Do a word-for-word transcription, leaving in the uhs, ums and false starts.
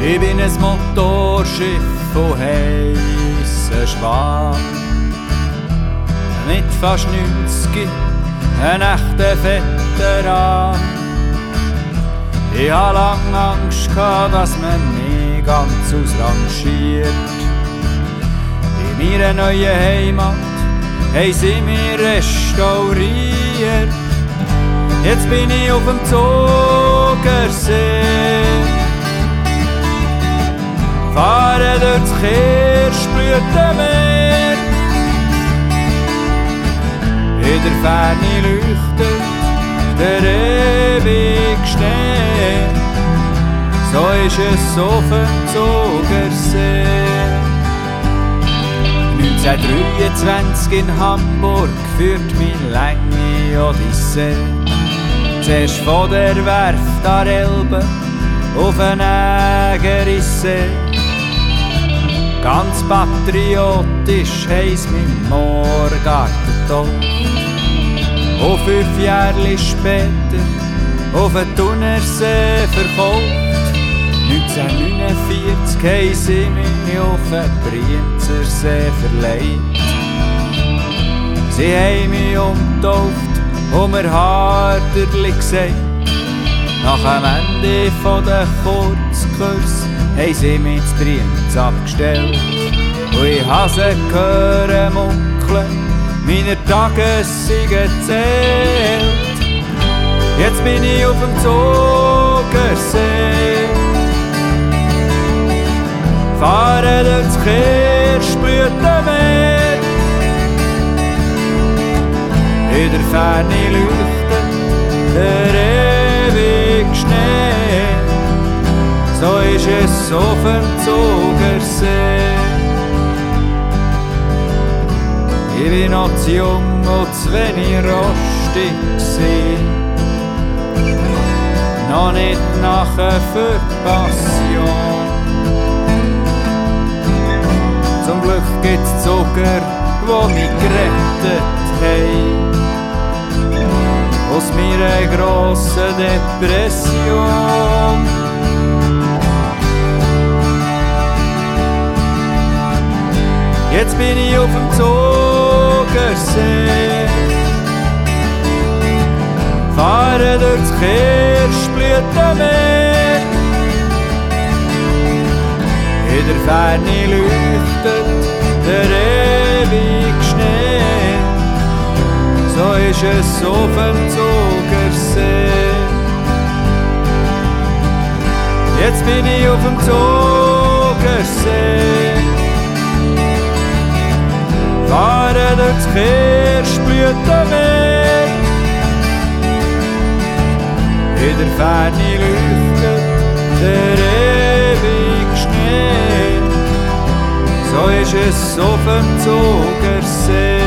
Ich bin ein Motorschiff von heissen Schwan. Mit fast neunzig, ein echter Veteran. Ich hatte lange Angst, dass man mich ganz ausrangiert. In meiner neuen Heimat haben sie mich restauriert. Jetzt bin ich auf dem Zogersee, fahre durch das Kirschblütenmeer. In der Ferne leuchtet der ewige Schnee, so ist es auf dem Zogersee. neunzehnhundertdreiundzwanzig in Hamburg führt meine lange Odyssee. Zuerst von der Werft an der Elbe auf den Ägerissee. Ganz patriotisch heisst mein Moorgarten tot. Und fünf Jahre später auf den Thunersee verkauft. neunzehnhundertneunundvierzig haben sie mich auf den Brienzersee verleiht. Sie haben mich umgetauft und mir Harderli gesagt. Nach dem Ende der Kurzkurs haben sie mich zu Brienz abgestellt. Und ich habe sie gehört munkeln, meine Tage sind gezählt. Jetzt bin ich auf dem Zogersee, fahre durch das Kirschblütenmeer. In der Ferne leuchtet der ewige Schnee, so ist es auf dem Zogersee. Ich bin noch zu jung und zu wenig rostig gewesen, noch nicht nachher für die Passion. Zum Glück gibt's Zucker, wo mich gerettet haben aus meiner grossen Depression. Jetzt bin ich auf dem Zogersee, fahre durch das Kirschblütenmeer. In der Ferne leuchtet der ewige Schnee, so ist es auf dem Zogersee. Jetzt bin ich auf dem Zogersee, fahre durch das Kirschblütenmeer. In der Ferne leuchtet der ewige Schnee, so ist es auf dem Zogersee.